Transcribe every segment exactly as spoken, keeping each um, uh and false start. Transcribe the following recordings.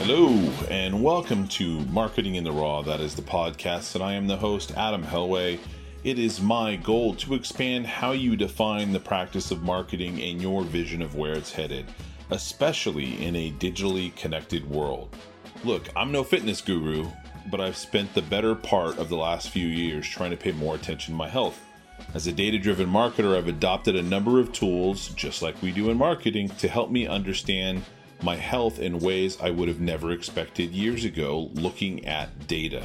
Hello, and welcome to Marketing in the Raw. That is the podcast, and I am the host, Adam Helway. It is my goal to expand how you define the practice of marketing and your vision of where it's headed, especially in a digitally connected world. Look, I'm no fitness guru, but I've spent the better part of the last few years trying to pay more attention to my health. As a data-driven marketer, I've adopted a number of tools, just like we do in marketing, to help me understand my health in ways I would have never expected years ago looking at data.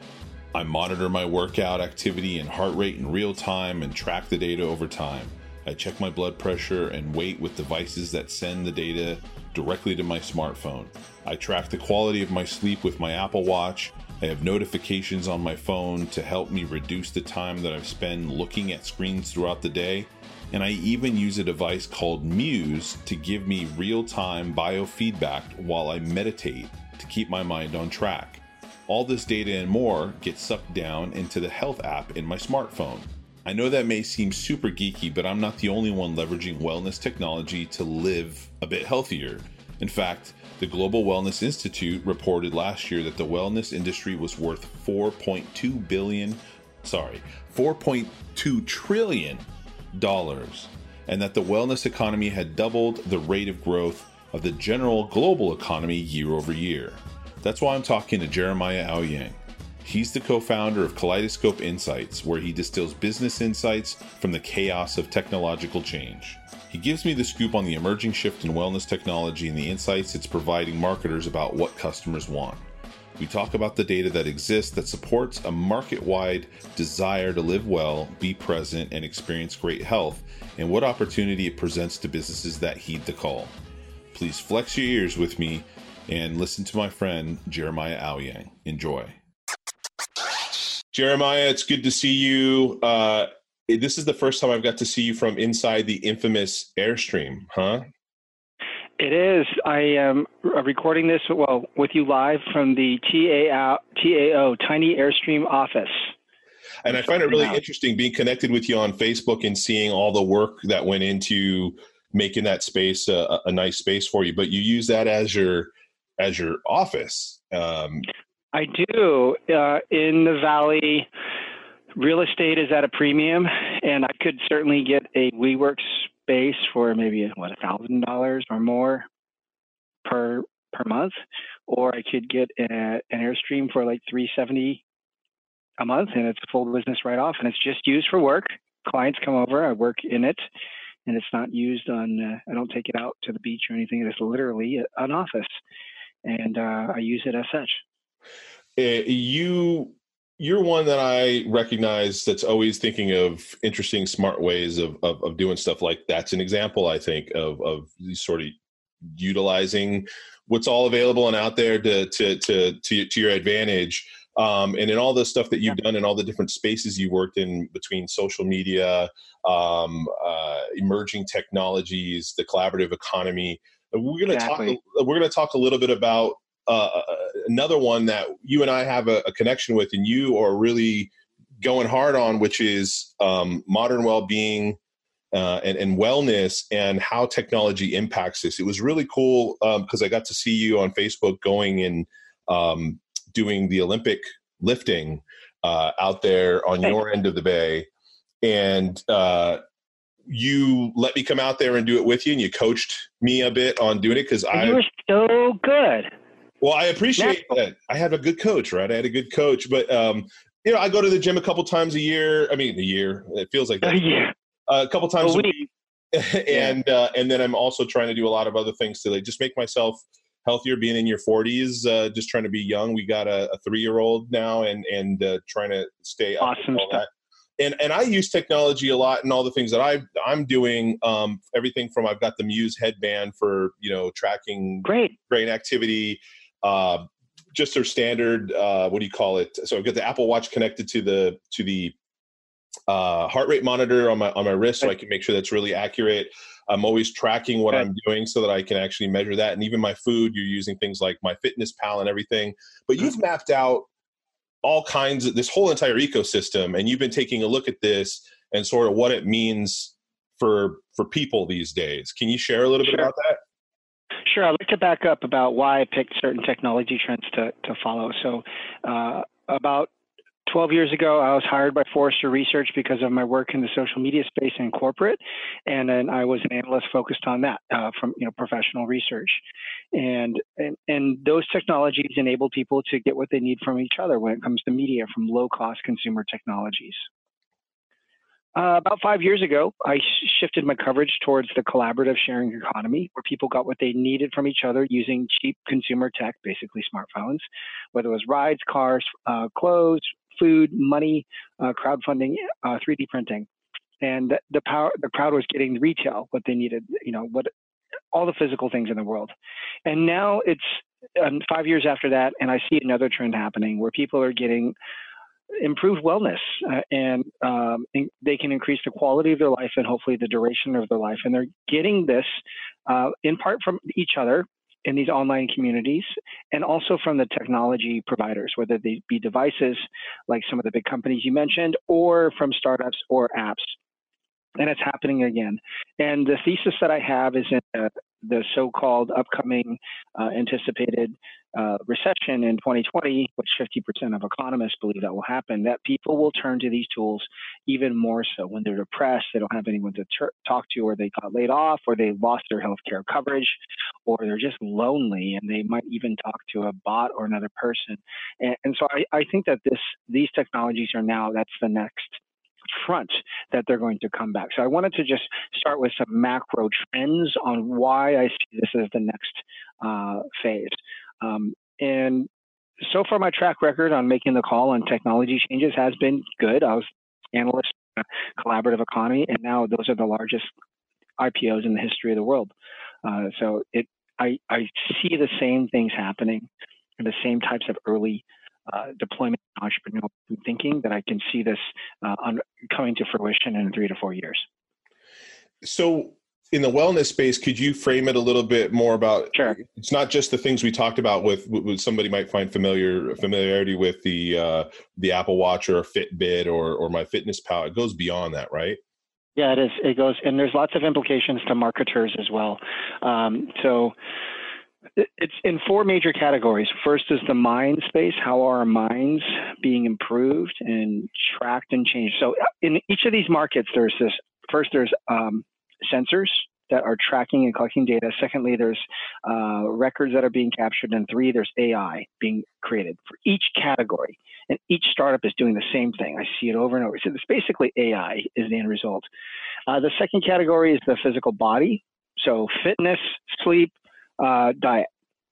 I monitor my workout activity and heart rate in real time and track the data over time. I check my blood pressure and weight with devices that send the data directly to my smartphone. I track the quality of my sleep with my Apple Watch. I have notifications on my phone to help me reduce the time that I've spent looking at screens throughout the day. And I even use a device called Muse to give me real-time biofeedback while I meditate to keep my mind on track. All this data and more gets sucked down into the health app in my smartphone. I know that may seem super geeky, but I'm not the only one leveraging wellness technology to live a bit healthier. In fact, the Global Wellness Institute reported last year that the wellness industry was worth four point two billion, sorry, four point two trillion dollars, and that the wellness economy had doubled the rate of growth of the general global economy year over year. That's why I'm talking to Jeremiah Owyang. He's the co-founder of Kaleidoscope Insights, where he distills business insights from the chaos of technological change. He gives me the scoop on the emerging shift in wellness technology and the insights it's providing marketers about what customers want. We talk about the data that exists that supports a market-wide desire to live well, be present, and experience great health, and what opportunity it presents to businesses that heed the call. Please flex your ears with me and listen to my friend Jeremiah Owyang. Enjoy. Jeremiah, it's good to see you. Uh, this is the first time I've got to see you from inside the infamous Airstream, huh? It is. I am recording this, well, with you live from the T A O, Tiny Airstream office. And I find it really interesting being connected with you on Facebook and seeing all the work that went into making that space a, a nice space for you. But you use that as your as your office. Um, I do. Uh, in the Valley, real estate is at a premium, and I could certainly get a WeWork space for maybe what a thousand dollars or more per per month, or I could get a, an Airstream for like three seventy a month, and it's a full business right off, and it's just used for work. Clients come over, I work in it, and it's not used on. Uh, I don't take it out to the beach or anything. It's literally an office, and uh, I use it as such. Uh, you. You're one that I recognize that's always thinking of interesting, smart ways of, of, of doing stuff. Like that's an example, I think, of, of sort of utilizing what's all available and out there to to to to, to your advantage. Um, and in all the stuff that you've done and all the different spaces you worked in between social media, um, uh, emerging technologies, the collaborative economy. We're going to exactly. talk. We're going to talk a little bit about. Uh, another one that you and I have a, a connection with, and you are really going hard on, which is um, modern well-being uh, and, and wellness, and how technology impacts this. It was really cool because um, I got to see you on Facebook going and um, doing the Olympic lifting uh, out there on your end of the bay, and uh, you let me come out there and do it with you, and you coached me a bit on doing it because I you were so good. Well, I appreciate that. I had a good coach, right? I had a good coach, but um, you know, I go to the gym a couple times a year. I mean, a year. It feels like that. A year. Uh, a couple times a a week, week, and yeah. uh, and then I'm also trying to do a lot of other things to like just make myself healthier. Being in your forties, uh, just trying to be young. We got a, a three-year-old now, and and uh, trying to stay up awesome and all stuff. that. And and I use technology a lot in all the things that I I'm doing. Um, everything from I've got the Muse headband for you know tracking great brain activity. Uh, just their standard, uh, what do you call it? So I've got the Apple Watch connected to the to the uh, heart rate monitor on my on my wrist, so I can make sure that's really accurate. I'm always tracking what I'm doing so that I can actually measure that. And even my food, you're using things like MyFitnessPal and everything. But you've mapped out all kinds of this whole entire ecosystem, and you've been taking a look at this and sort of what it means for for people these days. Can you share a little sure. bit about that? Sure. I'd like to back up about why I picked certain technology trends to, to follow. So uh, about twelve years ago, I was hired by Forrester Research because of my work in the social media space and corporate. And then I was an analyst focused on that uh, from you know professional research. And, and, and those technologies enable people to get what they need from each other when it comes to media from low-cost consumer technologies. Uh, about five years ago, I sh- shifted my coverage towards the collaborative sharing economy, where people got what they needed from each other using cheap consumer tech, basically smartphones, whether it was rides, cars, uh, clothes, food, money, uh, crowdfunding, uh, three D printing, and the, the power. The crowd was getting retail, what they needed, you know, what all the physical things in the world. And now it's um, five years after that, and I see another trend happening where people are getting improved wellness uh, and um, in, they can increase the quality of their life and hopefully the duration of their life. And they're getting this uh, in part from each other in these online communities and also from the technology providers, whether they be devices like some of the big companies you mentioned or from startups or apps. And it's happening again. And the thesis that I have is in uh, the so-called upcoming uh, anticipated uh, recession in twenty twenty, which fifty percent of economists believe that will happen, that people will turn to these tools even more so when they're depressed, they don't have anyone to ter- talk to, or they got laid off, or they lost their healthcare coverage, or they're just lonely and they might even talk to a bot or another person. And, and so I, I think that this these technologies are now, that's the next front that they're going to come back. So I wanted to just start with some macro trends on why I see this as the next uh, phase. Um, and so far, my track record on making the call on technology changes has been good. I was analyst, uh, collaborative economy, and now those are the largest I P Os in the history of the world. Uh, so it, I, I see the same things happening, and the same types of early uh, deployment entrepreneurial thinking that I can see this uh, on, coming to fruition in three to four years. So in the wellness space, could you frame it a little bit more about, sure. It's not just the things we talked about with, with somebody might find familiar familiarity with the uh, the Apple Watch or a Fitbit or or MyFitnessPal. It goes beyond that, right? Yeah, it is. It goes, and there's lots of implications to marketers as well. Um, so it's in four major categories. First is the mind space. How are our minds being improved and tracked and changed? So in each of these markets, there's this, first there's um, sensors that are tracking and collecting data. Secondly, there's uh, records that are being captured. And three, there's A I being created for each category. And each startup is doing the same thing. I see it over and over. So it's basically A I is the end result. Uh, the second category is the physical body. So fitness, sleep, uh, diet,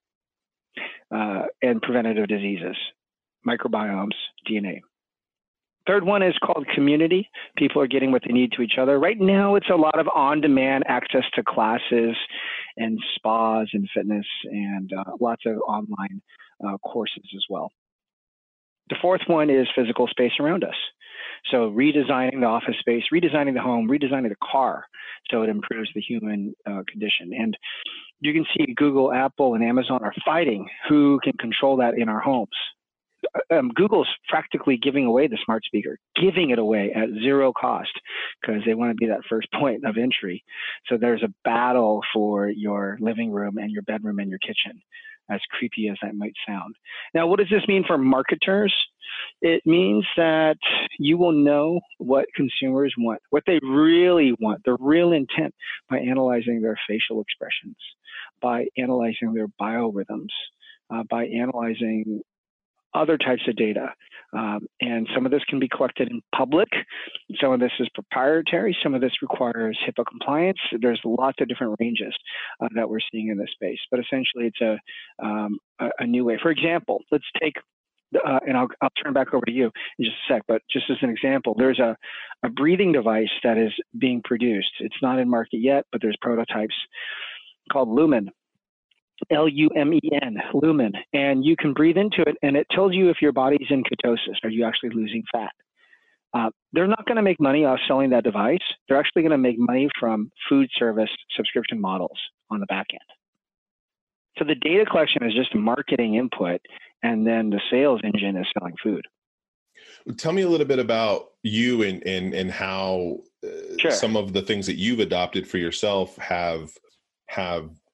uh, and preventative diseases, microbiomes, D N A. Third one is called community. People are getting what they need to each other. Right now, it's a lot of on-demand access to classes and spas and fitness and uh, lots of online uh, courses as well. The fourth one is physical space around us. So redesigning the office space, redesigning the home, redesigning the car so it improves the human uh, condition. And you can see Google, Apple, and Amazon are fighting who can control that in our homes. Um, Google's practically giving away the smart speaker, giving it away at zero cost because they want to be that first point of entry. So there's a battle for your living room and your bedroom and your kitchen, as creepy as that might sound. Now, what does this mean for marketers? It means that you will know what consumers want, what they really want, their real intent, by analyzing their facial expressions, by analyzing their biorhythms, uh, by analyzing other types of data. Um, and some of this can be collected in public. Some of this is proprietary. Some of this requires HIPAA compliance. There's lots of different ranges uh, that we're seeing in this space. But essentially, it's a, um, a, a new way. For example, let's take, uh, and I'll, I'll turn back over to you in just a sec, but just as an example, there's a, a breathing device that is being produced. It's not in market yet, but there's prototypes called Lumen. L U M E N, Lumen, and you can breathe into it, and it tells you if your body's in ketosis. Are you actually losing fat? Uh, they're not going to make money off selling that device. They're actually going to make money from food service subscription models on the back end. So the data collection is just a marketing input, and then the sales engine is selling food. Tell me a little bit about you and and, and how uh, sure. some of the things that you've adopted for yourself have have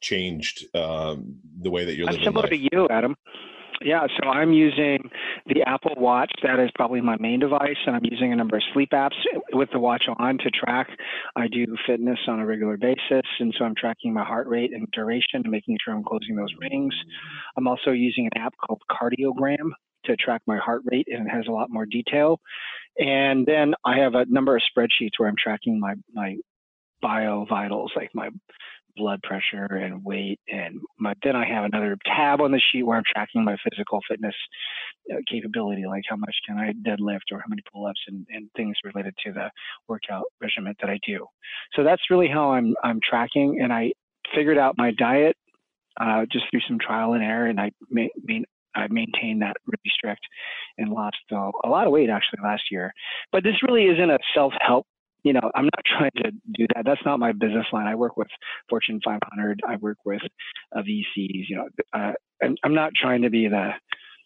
changed um, the way that you're I'm living similar life? to you, Adam. Yeah, so I'm using the Apple Watch. That is probably my main device, and I'm using a number of sleep apps with the watch on to track. I do fitness on a regular basis, and so I'm tracking my heart rate and duration and making sure I'm closing those rings. I'm also using an app called Cardiogram to track my heart rate, and it has a lot more detail. And then I have a number of spreadsheets where I'm tracking my, my bio vitals, like my blood pressure and weight. And my, then I have another tab on the sheet where I'm tracking my physical fitness uh, capability, like how much can I deadlift or how many pull-ups and, and things related to the workout regimen that I do. So that's really how I'm, I'm tracking. And I figured out my diet uh, just through some trial and error. And I ma- main, I maintained that really strict and lost uh, a lot of weight actually last year. But this really isn't a self-help. You know, I'm not trying to do that. That's not my business line. I work with Fortune five hundred. I work with uh, V Cs. You know, uh, and I'm not trying to be the,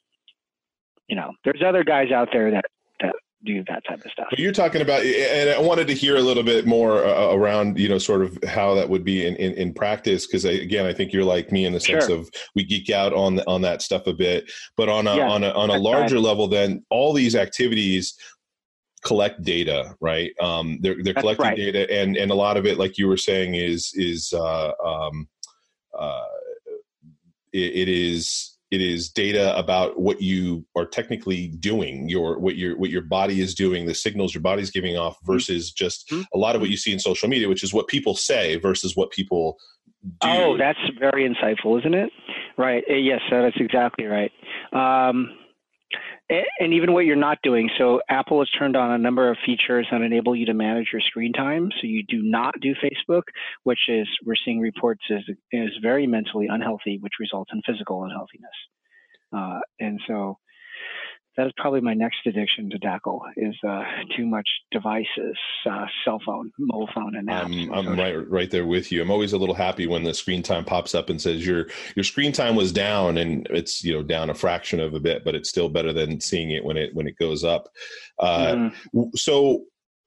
you know, there's other guys out there that, that do that type of stuff. But you're talking about, and I wanted to hear a little bit more uh, around, you know, sort of how that would be in, in, in practice. Because again, I think you're like me in the sense Sure. of we geek out on on that stuff a bit. But on a Yeah, on a on a larger right. level, then all these activities collect data, right? Um, they're they're That's collecting right. data, and and a lot of it, like you were saying, is is uh, um, uh, it, it is it is data about what you are technically doing, your what your what your body is doing, the signals your body's giving off, versus mm-hmm. just mm-hmm. a lot of what you see in social media, which is what people say versus what people do. Oh, that's very insightful, isn't it? Right. Yes, that's exactly right. Um, And even what you're not doing. So Apple has turned on a number of features that enable you to manage your screen time. So you do not do Facebook, which is, we're seeing reports is, is very mentally unhealthy, which results in physical unhealthiness. Uh, and so that is probably my next addiction to tackle is uh, too much devices, uh, cell phone, mobile phone, and apps. I'm, and I'm right, right there with you. I'm always a little happy when the screen time pops up and says your your screen time was down, and it's you know down a fraction of a bit, but it's still better than seeing it when it when it goes up. Uh, mm-hmm. So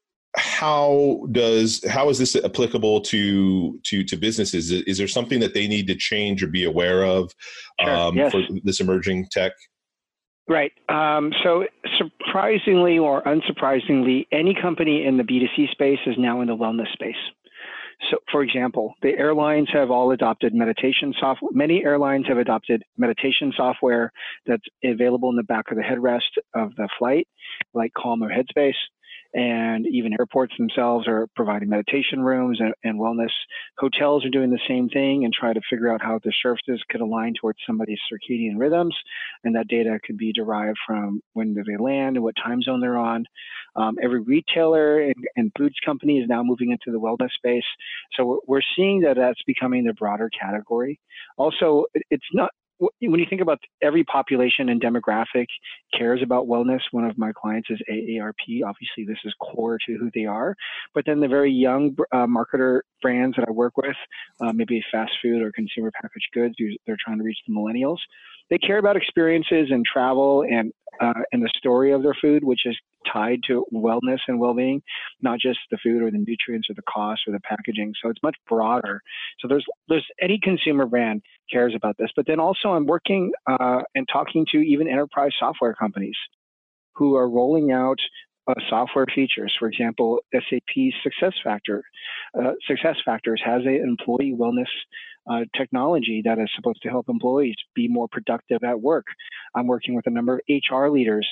how does how is this applicable to to to businesses? Is, is there something that they need to change or be aware of sure. um, yes. for this emerging tech? Right. Um, so surprisingly or unsurprisingly, any company in the B two C space is now in the wellness space. So, for example, the airlines have all adopted meditation software. Many airlines have adopted meditation software that's available in the back of the headrest of the flight, like Calm or Headspace. And even airports themselves are providing meditation rooms and, and wellness. Hotels are doing the same thing and try to figure out how the services could align towards somebody's circadian rhythms. And that data could be derived from when do they land and what time zone they're on. Um, every retailer and, and foods company is now moving into the wellness space. So we're, we're seeing that that's becoming the broader category. Also, it, it's not, when you think about every population and demographic cares about wellness, one of my clients is A A R P. Obviously, this is core to who they are. But then the very young uh, marketer brands that I work with, uh, maybe fast food or consumer packaged goods, they're trying to reach the millennials. They care about experiences and travel and uh, and the story of their food, which is tied to wellness and well-being, not just the food or the nutrients or the cost or the packaging. So it's much broader. So there's there's any consumer brand cares about this. But then also I'm working uh, and talking to even enterprise software companies who are rolling out uh, software features. For example, S A P SuccessFactor, uh, SuccessFactors has an employee wellness Uh, technology that is supposed to help employees be more productive at work. I'm working with a number of H R leaders,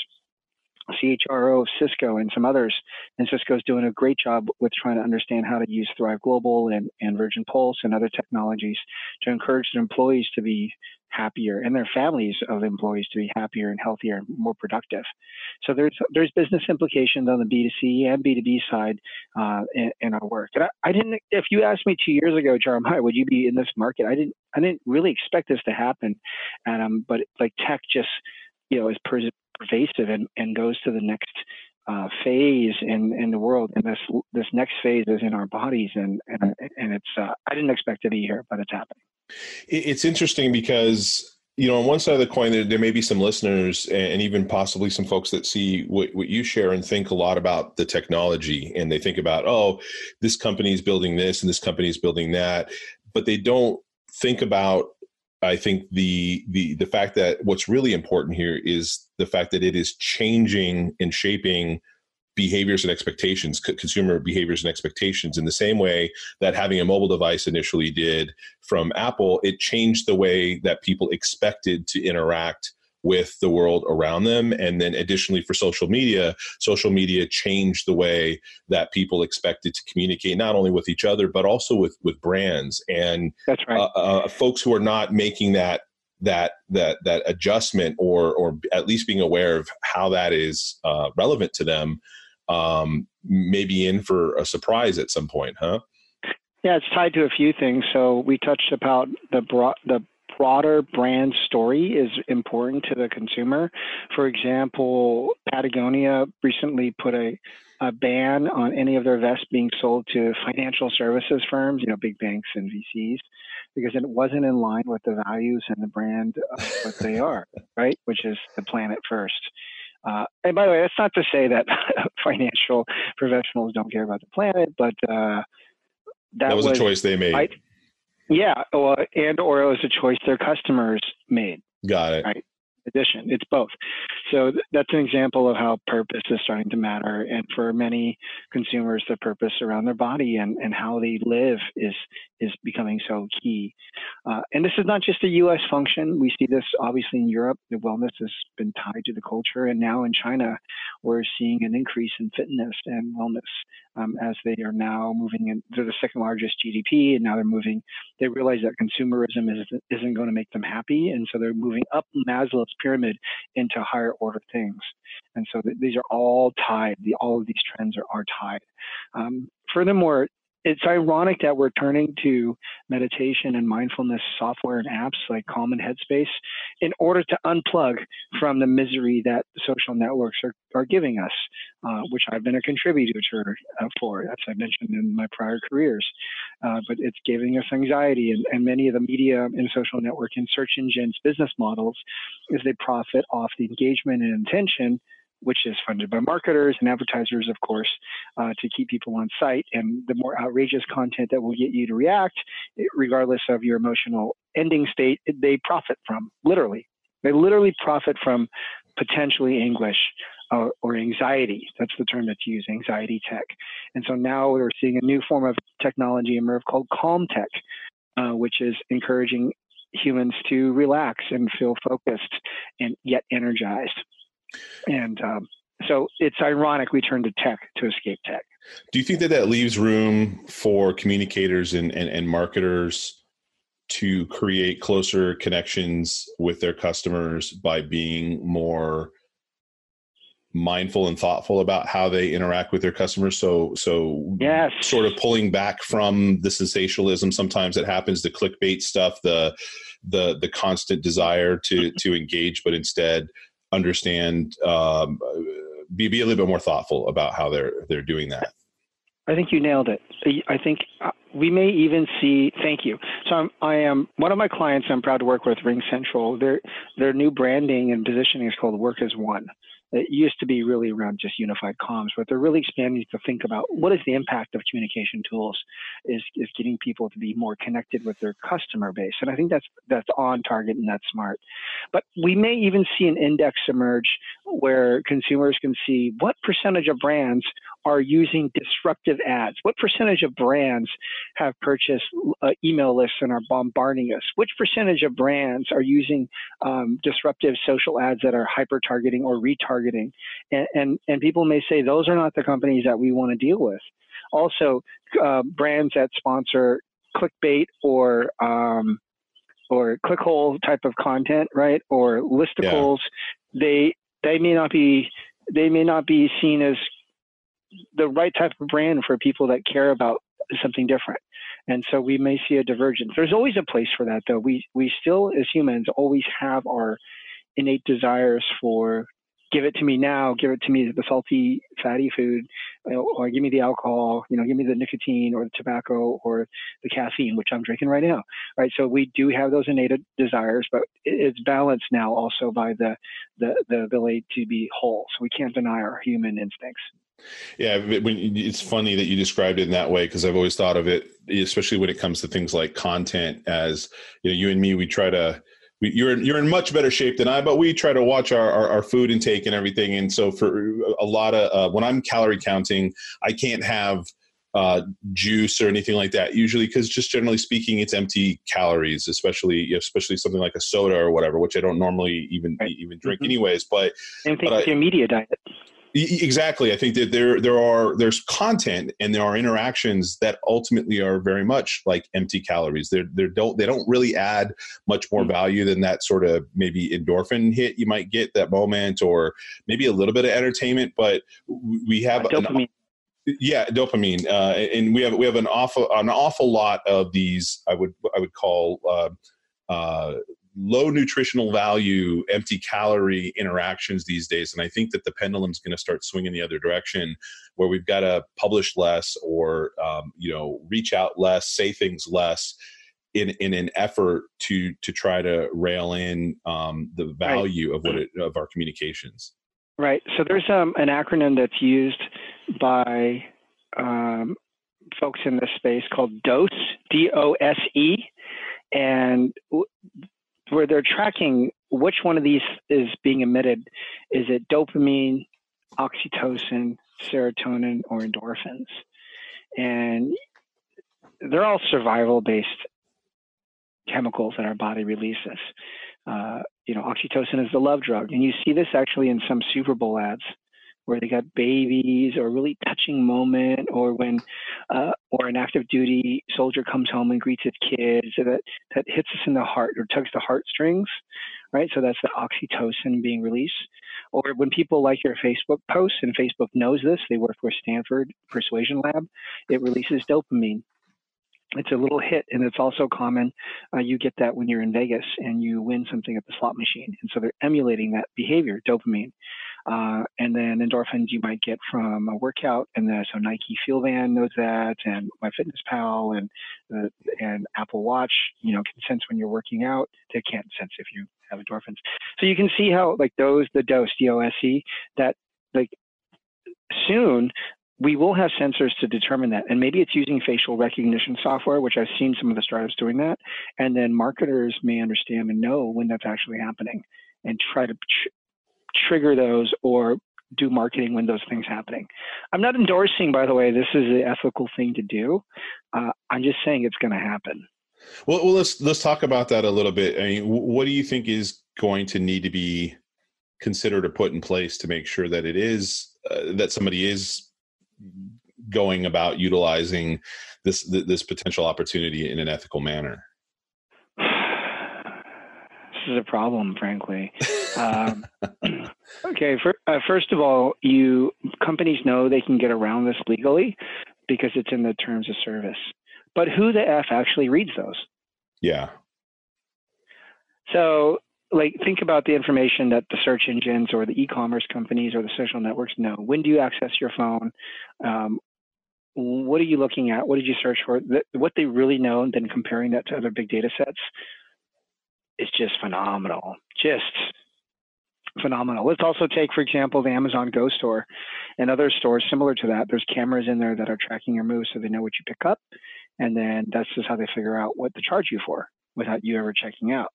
C H R O of Cisco and some others, and Cisco's doing a great job with trying to understand how to use Thrive Global and, and Virgin Pulse and other technologies to encourage their employees to be happier and their families of employees to be happier and healthier and more productive. So there's there's business implications on the B two C and B two B side uh, in, in our work. And I, I didn't. If you asked me two years ago, Jeremiah, would you be in this market? I didn't. I didn't really expect this to happen. And um, but like tech just you know is per- pervasive and, and goes to the next uh, phase in, in the world. And this this next phase is in our bodies. And and and it's uh, I didn't expect to be here, but it's happening. It's interesting because, you know, on one side of the coin, there, there may be some listeners and even possibly some folks that see what, what you share and think a lot about the technology. And they think about, oh, this company is building this and this company is building that. But they don't think about, I think the the the fact that what's really important here is the fact that it is changing and shaping behaviors and expectations, consumer behaviors and expectations, in the same way that having a mobile device initially did from Apple. It changed the way that people expected to interact with the world around them. And then additionally for social media, social media changed the way that people expected to communicate, not only with each other, but also with, with brands. And that's right. uh, uh, folks who are not making that that that that adjustment, or or at least being aware of how that is uh, relevant to them, um, may be in for a surprise at some point, huh? Yeah, it's tied to a few things. So we touched about the broad, the broader brand story is important to the consumer. For example, Patagonia recently put a, a ban on any of their vests being sold to financial services firms, you know, big banks and V Cs, because it wasn't in line with the values and the brand of what they are, right? Which is the planet first. Uh, and by the way, that's not to say that financial professionals don't care about the planet, but uh, that, that was, was a choice they made. I, yeah, or, and or it was a choice their customers made. Got it. Right. Addition, it's both. So th- that's an example of how purpose is starting to matter. And for many consumers, the purpose around their body and, and how they live is is becoming so key. Uh, and this is not just a U S function. We see this obviously in Europe. The wellness has been tied to the culture. And now in China, we're seeing an increase in fitness and wellness um, as they are now moving in. They're the second largest G D P, and now they're moving. They realize that consumerism isn't, isn't going to make them happy. And so they're moving up Maslow's pyramid into higher order things. And so th- these are all tied. The, all of these trends are, are tied. Um, furthermore, it's ironic that we're turning to meditation and mindfulness software and apps like Calm and Headspace in order to unplug from the misery that the social networks are, are giving us, uh, which I've been a contributor uh, for, as I mentioned in my prior careers. Uh, but it's giving us anxiety, and, and many of the media and social network and search engines business models is they profit off the engagement and intention, which is funded by marketers and advertisers, of course, uh, to keep people on site. And the more outrageous content that will get you to react, regardless of your emotional ending state, they profit from, literally. They literally profit from potentially anguish or, or anxiety. That's the term that's used, anxiety tech. And so now we're seeing a new form of technology emerge called calm tech, uh, which is encouraging humans to relax and feel focused and yet energized. And um, so it's ironic we turn to tech to escape tech. Do you think that that leaves room for communicators and, and, and marketers to create closer connections with their customers by being more mindful and thoughtful about how they interact with their customers? So, so yes. sort of pulling back from the sensationalism sometimes that happens, the clickbait stuff, the the the constant desire to to engage, but instead understand, um, be, be a little bit more thoughtful about how they're they're doing that. I think you nailed it. I think we may even see, thank you. So I'm, I am, one of my clients I'm proud to work with, RingCentral, their, their new branding and positioning is called Work as One. It used to be really around just unified comms, but they're really expanding to think about what is the impact of communication tools is, is getting people to be more connected with their customer base. And I think that's, that's on target and that's smart. But we may even see an index emerge where consumers can see what percentage of brands are using disruptive ads. What percentage of brands have purchased uh, email lists and are bombarding us? Which percentage of brands are using um, disruptive social ads that are hyper-targeting or retargeting? And, and, and people may say those are not the companies that we want to deal with. Also, uh, brands that sponsor clickbait or um, or clickhole type of content, right? Or listicles, yeah. they they may not be they may not be seen as the right type of brand for people that care about something different. And so we may see a divergence. There's always a place for that, though. We we still, as humans, always have our innate desires for give it to me now, give it to me the salty, fatty food, you know, or give me the alcohol, you know, give me the nicotine or the tobacco or the caffeine, which I'm drinking right now, right? So we do have those innate desires, but it's balanced now also by the, the, the ability to be whole. So we can't deny our human instincts. Yeah, when, it's funny that you described it in that way, because I've always thought of it, especially when it comes to things like content, as you know, you and me, we try to. We, you're in, you're in much better shape than I, but we try to watch our, our, our food intake and everything. And so for a lot of uh, when I'm calorie counting, I can't have uh, juice or anything like that usually, because just generally speaking, it's empty calories, especially especially something like a soda or whatever, which I don't normally even Right. even drink Mm-hmm. anyways. But same thing but with I, your media diet. Exactly. I think that there there are there's content and there are interactions that ultimately are very much like empty calories. They're they don't they don't really add much more value than that sort of maybe endorphin hit you might get that moment, or maybe a little bit of entertainment. But we have uh, dopamine. An, yeah, dopamine, uh, and we have we have an awful an awful lot of these. I would I would call. Uh, uh, low nutritional value, empty calorie interactions these days. And I think that the pendulum's going to start swinging the other direction, where we've got to publish less, or, um, you know, reach out less, say things less in, in an effort to, to try to rail in um, the value right. of what it, of our communications. Right. So there's um, an acronym that's used by um, folks in this space called DOSE, D O S E. And w- where they're tracking which one of these is being emitted. Is it dopamine, oxytocin, serotonin, or endorphins? And they're all survival-based chemicals that our body releases. Uh, you know, oxytocin is the love drug. And you see this actually in some Super Bowl ads, where they got babies, or a really touching moment, or when uh, or an active duty soldier comes home and greets his kids, so that, that hits us in the heart or tugs the heartstrings, right? So that's the oxytocin being released. Or when people like your Facebook posts, and Facebook knows this, they work for Stanford Persuasion Lab, it releases dopamine. It's a little hit, and it's also common. Uh, you get that when you're in Vegas and you win something at the slot machine. And so they're emulating that behavior, dopamine. Uh, and then endorphins you might get from a workout. And then, so Nike FeelBand knows that, and MyFitnessPal, and uh, and Apple Watch, you know, can sense when you're working out. They can't sense if you have endorphins. So you can see how, like those, the DOSE, D O S E, that like soon, we will have sensors to determine that. And maybe it's using facial recognition software, which I've seen some of the startups doing that. And then marketers may understand and know when that's actually happening, and try to tr- trigger those or do marketing when those things happening. I'm not endorsing, by the way, this is the ethical thing to do. Uh, I'm just saying it's going to happen. Well, well, let's let's talk about that a little bit. I mean, what do you think is going to need to be considered or put in place to make sure that it is uh, that somebody is going about utilizing this this potential opportunity in an ethical manner? This is a problem, frankly. Um, okay, for, uh, first of all, you companies know they can get around this legally because it's in the terms of service. But who the F actually reads those? Yeah. So, like, think about the information that the search engines or the e-commerce companies or the social networks know. When do you access your phone? Um, what are you looking at? What did you search for? The, what they really know, and then comparing that to other big data sets is just phenomenal. Just phenomenal. Let's also take, for example, the Amazon Go store and other stores similar to that. There's cameras in there that are tracking your moves, so they know what you pick up. And then that's just how they figure out what to charge you for without you ever checking out.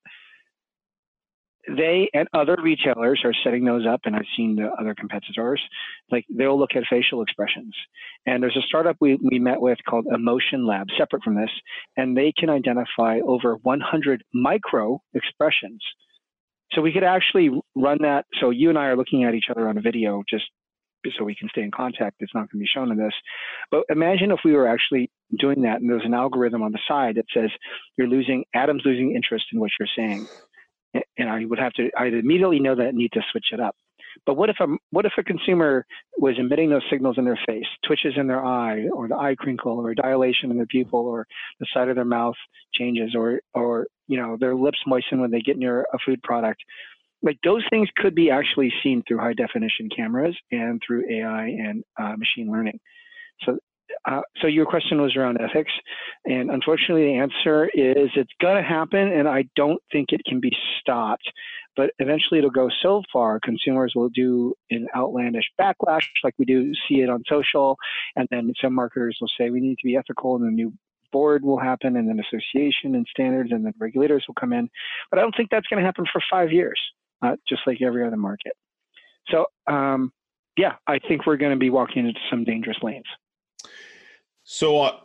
They and other retailers are setting those up, and I've seen the other competitors, like they'll look at facial expressions. And there's a startup we, we met with called Emotion Lab, separate from this, and they can identify over one hundred micro expressions. So we could actually run that. So you and I are looking at each other on a video just so we can stay in contact. It's not going to be shown in this. But imagine if we were actually doing that, and there's an algorithm on the side that says you're losing, Adam's losing interest in what you're saying. And I would have to, I'd immediately know that I need to switch it up. But what if a, what if a consumer was emitting those signals in their face, twitches in their eye, or the eye crinkle, or dilation in their pupil, or the side of their mouth changes, or, or, you know, their lips moisten when they get near a food product? Like, those things could be actually seen through high definition cameras and through A I and uh, machine learning. So, uh, so your question was around ethics, and unfortunately the answer is it's going to happen, and I don't think it can be stopped. but eventually it'll go so far, consumers will do an outlandish backlash like we do see it on social. And then some marketers will say we need to be ethical, and the new board will happen, and then association and standards, and then regulators will come in. But I don't think that's going to happen for five years, uh, just like every other market. So, um, yeah, I think we're going to be walking into some dangerous lanes. So uh,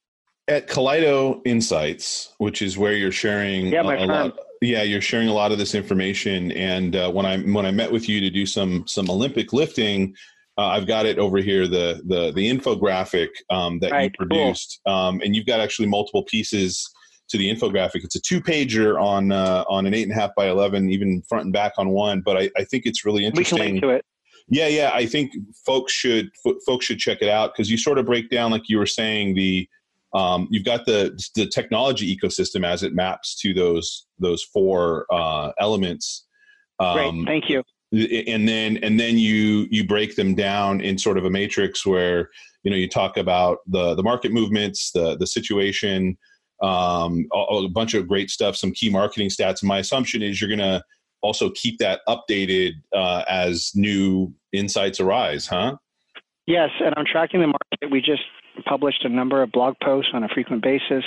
at Kaleido Insights, which is where you're sharing yeah, my a, a firm. lot, yeah, you're sharing a lot of this information. And uh, when I when I met with you to do some some Olympic lifting, uh, I've got it over here, the the the infographic um, that right, you produced, cool. um, and you've got actually multiple pieces to the infographic. It's a two pager on uh, on an eight and a half by eleven, even front and back on one. But I, I think it's really interesting. We can link to it. Yeah, yeah. I think folks should f- folks should check it out, because you sort of break down, like you were saying, the um, you've got the the technology ecosystem as it maps to those those four uh, elements. Um, Great, thank you. And then and then you you break them down in sort of a matrix where you know you talk about the the market movements, the the situation, um, a, a bunch of great stuff, some key marketing stats. My assumption is you're going to also keep that updated uh, as new insights arise, huh? Yes, and I'm tracking the market. We just published a number of blog posts on a frequent basis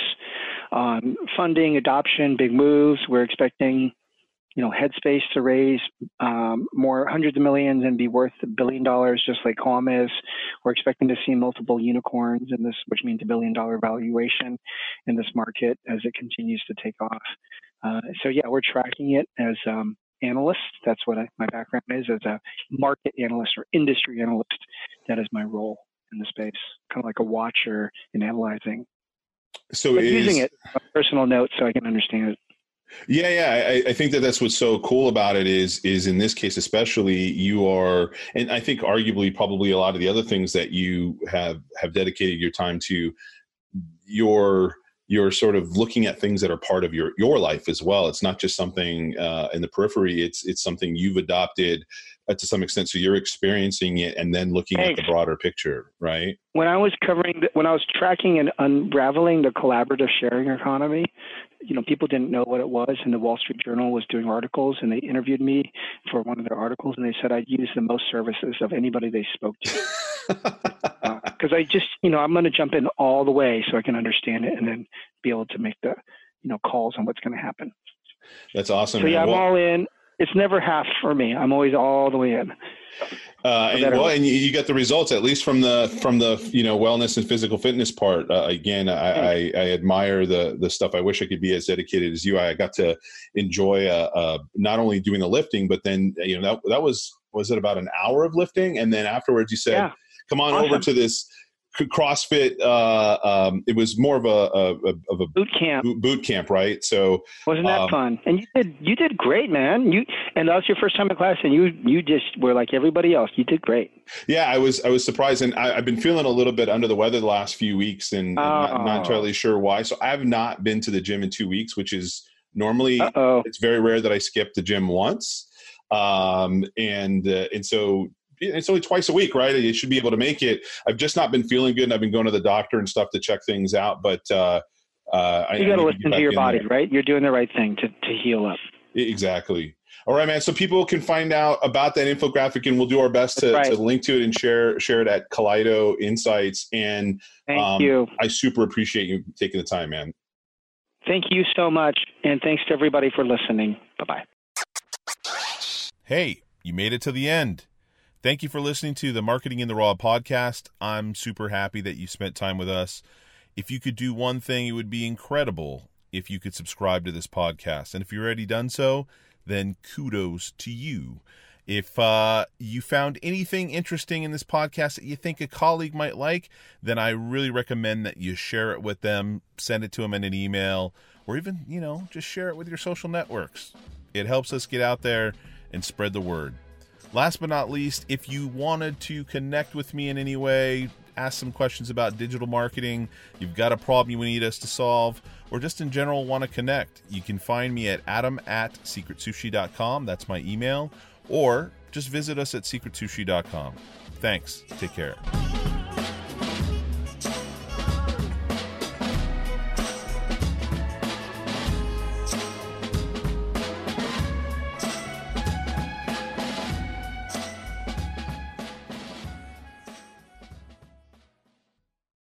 on funding, adoption, big moves. We're expecting, you know, Headspace to raise um, more hundreds of millions and be worth a billion dollars, just like Calm is. We're expecting to see multiple unicorns in this, which means a billion dollar valuation in this market as it continues to take off. Uh, so yeah, we're tracking it as um, analysts. That's what I, my background is, as a market analyst or industry analyst. That is my role in the space, kind of like a watcher in analyzing. So but is, using it on personal notes so I can understand it. Yeah, yeah. I, I think that that's what's so cool about it is, is in this case especially, you are, and I think arguably probably a lot of the other things that you have have dedicated your time to, your you're sort of looking at things that are part of your your life as well. It's not just something uh, in the periphery. It's it's something you've adopted uh, to some extent. So you're experiencing it and then looking Thanks. at the broader picture, right? When I was covering, the, when I was tracking and unraveling the collaborative sharing economy, you know, people didn't know what it was, and the Wall Street Journal was doing articles, and they interviewed me for one of their articles, and they said I'd use the most services of anybody they spoke to. Because uh, I just, you know, I'm going to jump in all the way so I can understand it and then be able to make the, you know, calls on what's going to happen. That's awesome. So man. yeah, I'm well, all in. It's never half for me. I'm always all the way in. Uh, and well, and you, you get the results, at least from the from the you know wellness and physical fitness part. Uh, again, I, I, I admire the the stuff. I wish I could be as dedicated as you. I got to enjoy uh, uh, not only doing the lifting, but then you know that that was was it about an hour of lifting, and then afterwards you said, yeah. "Come on awesome. over to this CrossFit." Uh, um, it was more of a, a of a boot camp. Boot camp, right? So wasn't that um, fun? And you did you did great, man. You and that was your first time in class, and you you just were like everybody else. You did great. Yeah, I was I was surprised, and I, I've been feeling a little bit under the weather the last few weeks, and, and oh. not, not entirely sure why. So I have not been to the gym in two weeks, which is normally Uh-oh. it's very rare that I skip the gym once, um, and uh, and so. It's only twice a week, right? You should be able to make it. I've just not been feeling good, and I've been going to the doctor and stuff to check things out. But uh, uh, you got to listen to your body, there. right? You're doing the right thing to, to heal up. Exactly. All right, man. So people can find out about that infographic, and we'll do our best to, right. to link to it and share share it at Kaleido Insights. And thank um, you. I super appreciate you taking the time, man. Thank you so much, and thanks to everybody for listening. Bye bye. Hey, you made it to the end. Thank you for listening to the Marketing in the Raw podcast. I'm super happy that you spent time with us. If you could do one thing, it would be incredible if you could subscribe to this podcast. And if you've already done so, then kudos to you. If uh, you found anything interesting in this podcast that you think a colleague might like, then I really recommend that you share it with them, send it to them in an email, or even, you know, just share it with your social networks. It helps us get out there and spread the word. Last but not least, if you wanted to connect with me in any way, ask some questions about digital marketing, you've got a problem you need us to solve, or just in general want to connect, you can find me at adam at secret sushi dot com. That's my email. Or just visit us at secret sushi dot com. Thanks. Take care.